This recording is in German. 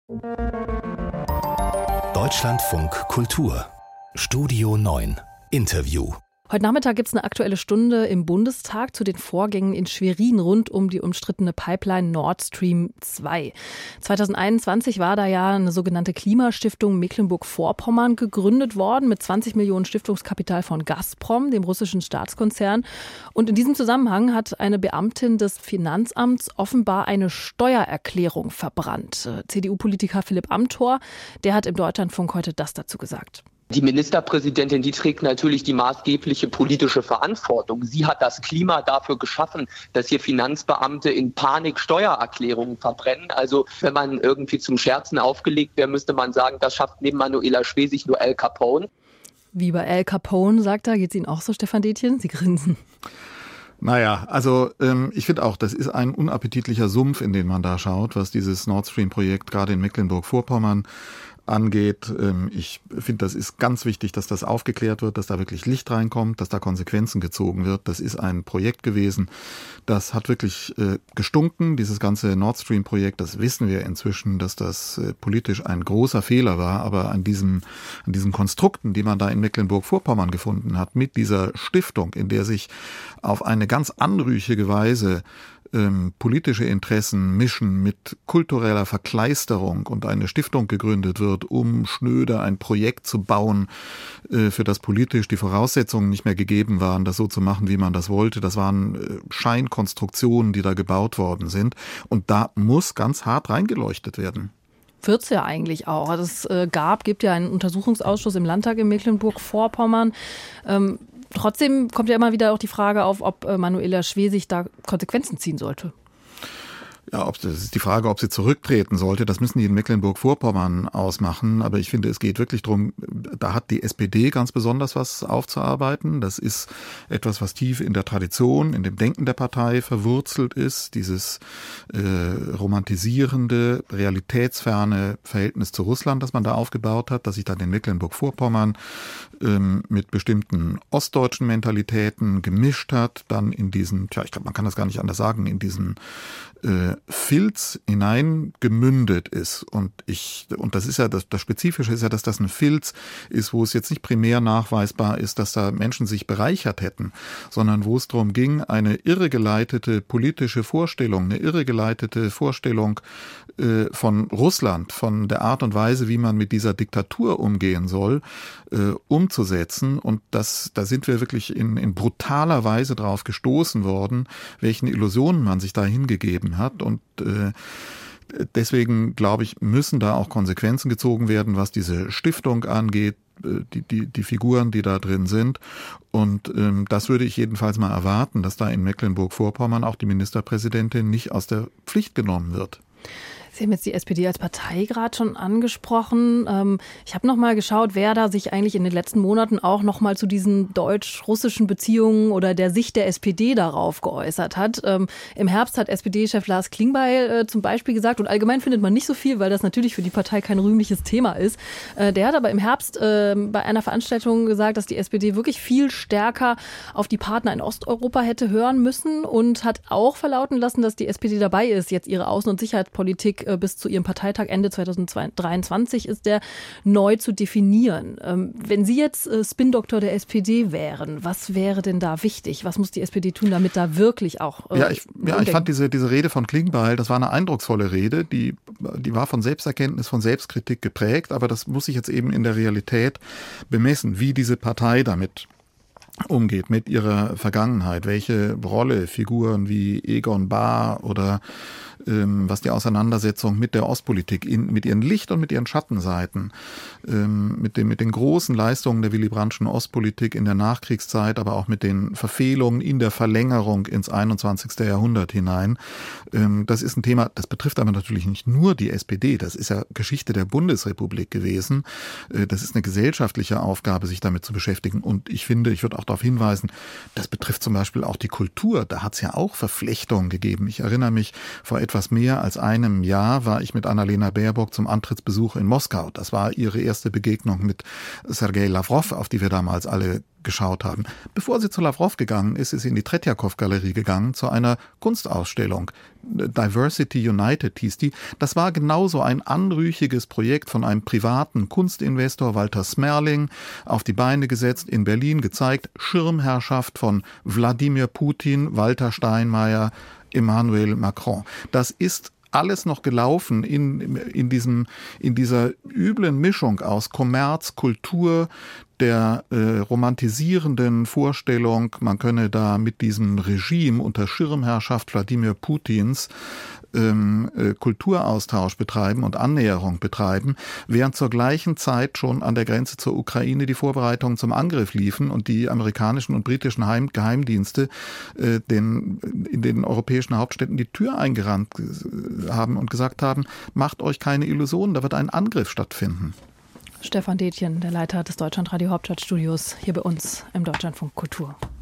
Deutschlandfunk Kultur Studio 9 Interview. Heute Nachmittag gibt es eine Aktuelle Stunde im Bundestag zu den Vorgängen in Schwerin rund um die umstrittene Pipeline Nord Stream 2. 2021 war da ja eine sogenannte Klimastiftung Mecklenburg-Vorpommern gegründet worden mit 20 Millionen Stiftungskapital von Gazprom, dem russischen Staatskonzern. Und in diesem Zusammenhang hat eine Beamtin des Finanzamts offenbar eine Steuererklärung verbrannt. CDU-Politiker Philipp Amthor, der hat im Deutschlandfunk heute das dazu gesagt. Die Ministerpräsidentin, die trägt natürlich die maßgebliche politische Verantwortung. Sie hat das Klima dafür geschaffen, dass hier Finanzbeamte in Panik Steuererklärungen verbrennen. Also wenn man irgendwie zum Scherzen aufgelegt wäre, müsste man sagen, das schafft neben Manuela Schwesig nur Al Capone. Wie bei Al Capone, sagt er. Geht's Ihnen auch so, Stefan Detjen? Sie grinsen. Naja, also ich finde auch, das ist ein unappetitlicher Sumpf, in den man da schaut, was dieses Nord Stream-Projekt gerade in Mecklenburg-Vorpommern angeht. Ich finde, das ist ganz wichtig, dass das aufgeklärt wird, dass da wirklich Licht reinkommt, dass da Konsequenzen gezogen wird. Das ist ein Projekt gewesen, das hat wirklich gestunken, dieses ganze Nord Stream-Projekt. Das wissen wir inzwischen, dass das politisch ein großer Fehler war, aber an diesen Konstrukten, die man da in Mecklenburg-Vorpommern gefunden hat, mit dieser Stiftung, in der sich auf eine ganz anrüchige Weise politische Interessen mischen mit kultureller Verkleisterung und eine Stiftung gegründet wird, um schnöde ein Projekt zu bauen, für das politisch die Voraussetzungen nicht mehr gegeben waren, das so zu machen, wie man das wollte. Das waren Scheinkonstruktionen, die da gebaut worden sind. Und da muss ganz hart reingeleuchtet werden. Wird's ja eigentlich auch. Es gibt ja einen Untersuchungsausschuss im Landtag in Mecklenburg-Vorpommern. Trotzdem kommt ja immer wieder auch die Frage auf, ob Manuela Schwesig da Konsequenzen ziehen sollte. Ja, das ist die Frage, ob sie zurücktreten sollte. Das müssen die in Mecklenburg-Vorpommern ausmachen. Aber ich finde, es geht wirklich darum, da hat die SPD ganz besonders was aufzuarbeiten. Das ist etwas, was tief in der Tradition, in dem Denken der Partei verwurzelt ist. Dieses romantisierende, realitätsferne Verhältnis zu Russland, das man da aufgebaut hat, das sich dann in Mecklenburg-Vorpommern mit bestimmten ostdeutschen Mentalitäten gemischt hat, dann in diesen, ich glaube, man kann das gar nicht anders sagen, in diesen Filz hineingemündet ist. Und das ist ja das Spezifische ist ja, dass das ein Filz ist, wo es jetzt nicht primär nachweisbar ist, dass da Menschen sich bereichert hätten, sondern wo es darum ging, eine irregeleitete politische Vorstellung, eine irregeleitete Vorstellung von Russland, von der Art und Weise, wie man mit dieser Diktatur umgehen soll, umzusetzen. Und da sind wir wirklich in brutaler Weise drauf gestoßen worden, welchen Illusionen man sich da hingegeben hat. Und deswegen, glaube ich, müssen da auch Konsequenzen gezogen werden, was diese Stiftung angeht, die Figuren, die da drin sind. Und das würde ich jedenfalls mal erwarten, dass da in Mecklenburg-Vorpommern auch die Ministerpräsidentin nicht aus der Pflicht genommen wird. Sie haben jetzt die SPD als Partei gerade schon angesprochen. Ich habe noch mal geschaut, wer da sich eigentlich in den letzten Monaten auch noch mal zu diesen deutsch-russischen Beziehungen oder der Sicht der SPD darauf geäußert hat. Im Herbst hat SPD-Chef Lars Klingbeil zum Beispiel gesagt, und allgemein findet man nicht so viel, weil das natürlich für die Partei kein rühmliches Thema ist. Der hat aber im Herbst bei einer Veranstaltung gesagt, dass die SPD wirklich viel stärker auf die Partner in Osteuropa hätte hören müssen und hat auch verlauten lassen, dass die SPD dabei ist, jetzt ihre Außen- und Sicherheitspolitik bis zu ihrem Parteitag Ende 2023 ist der neu zu definieren. Wenn Sie jetzt Spin-Doktor der SPD wären, was wäre denn da wichtig? Was muss die SPD tun, damit da wirklich auch... Ich fand diese Rede von Klingbeil, das war eine eindrucksvolle Rede, die war von Selbsterkenntnis, von Selbstkritik geprägt, aber das muss sich jetzt eben in der Realität bemessen, wie diese Partei damit umgeht, mit ihrer Vergangenheit, welche Rolle Figuren wie Egon Bahr oder was die Auseinandersetzung mit der Ostpolitik, mit ihren Licht- und mit ihren Schattenseiten, mit den großen Leistungen der Willy Brandtschen Ostpolitik in der Nachkriegszeit, aber auch mit den Verfehlungen in der Verlängerung ins 21. Jahrhundert hinein. Das ist ein Thema, das betrifft aber natürlich nicht nur die SPD, das ist ja Geschichte der Bundesrepublik gewesen. Das ist eine gesellschaftliche Aufgabe, sich damit zu beschäftigen. Und ich finde, ich würde auch darauf hinweisen, das betrifft zum Beispiel auch die Kultur. Da hat es ja auch Verflechtungen gegeben. Ich erinnere mich, vor etwa etwas mehr als einem Jahr war ich mit Annalena Baerbock zum Antrittsbesuch in Moskau. Das war ihre erste Begegnung mit Sergei Lavrov, auf die wir damals alle geschaut haben. Bevor sie zu Lavrov gegangen ist, ist sie in die Tretjakow-Galerie gegangen zu einer Kunstausstellung. Diversity United hieß die. Das war genauso ein anrüchiges Projekt von einem privaten Kunstinvestor, Walter Smerling, auf die Beine gesetzt, in Berlin gezeigt. Schirmherrschaft von Wladimir Putin, Walter Steinmeier, Emmanuel Macron. Das ist alles noch gelaufen in dieser üblen Mischung aus Kommerz, Kultur, der romantisierenden Vorstellung, man könne da mit diesem Regime unter Schirmherrschaft Wladimir Putins Kulturaustausch betreiben und Annäherung betreiben, während zur gleichen Zeit schon an der Grenze zur Ukraine die Vorbereitungen zum Angriff liefen und die amerikanischen und britischen Geheimdienste in den europäischen Hauptstädten die Tür eingerannt haben und gesagt haben, macht euch keine Illusionen, da wird ein Angriff stattfinden. Stefan Detjen, der Leiter des Deutschlandradio Hauptstadtstudios, hier bei uns im Deutschlandfunk Kultur.